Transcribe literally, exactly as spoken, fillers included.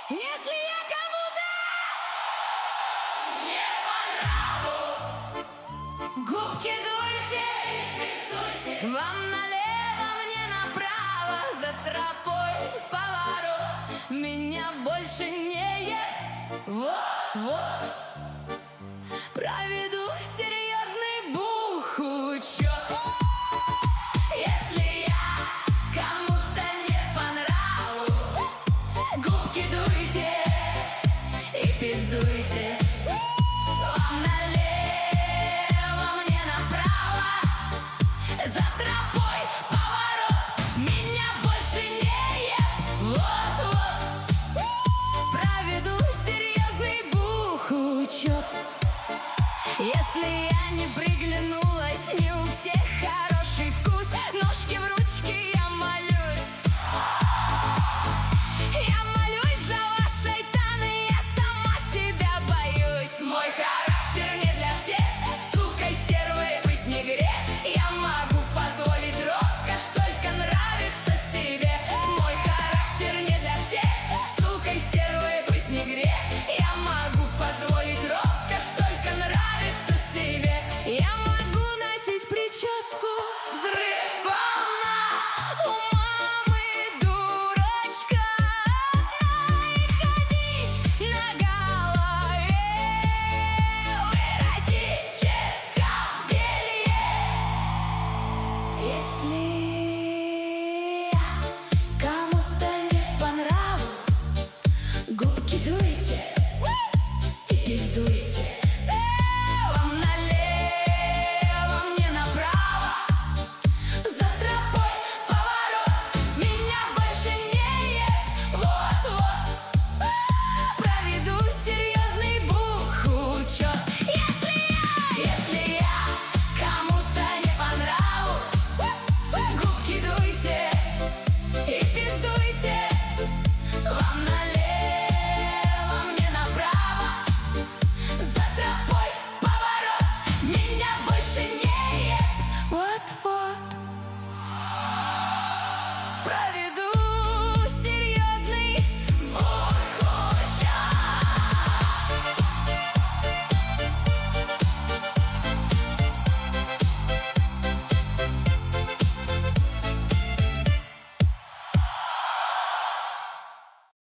Если я кому-то не по нраву, губки дуйте, пиздуйте. вам налево, мне направо, за тропой поворот. Меня больше не е... Вот-вот проведу серьезный бухучет. Если я кому-то не по нраву, губки дуйте и пиздуйте. Вам налево, мне направо, за тропой поворот. Меня больше не еб. Вот-вот проведу серьезный бухучет. Если я не приглянулась, не у всех хороший вкус, ножки в ручки, я молюсь. Я молюсь за вашей таны, я сама себя боюсь. Мой характер не для всех, сукой, стервой быть не грех. Я могу позволить роскошь, только нравится себе. Мой характер не для всех, сукой, стервой быть не грех. Я могу позволить роскошь, только нравится себе. Я могу носить прическу взрыв волна, у мамы дурочка одна, и ходить на голове в эротическом белье. Если я кому-то не по нраву, губки дуйте и пиздуйте. Вам налево, мне направо, за тропой поворот. Меня больше не еб. Вот-вот проведу серьезный бухучет. Если я, если я кому-то не по нраву, губки дуйте и пиздуйте. Вам налево, мне направо, за тропой поворот. Меня больше не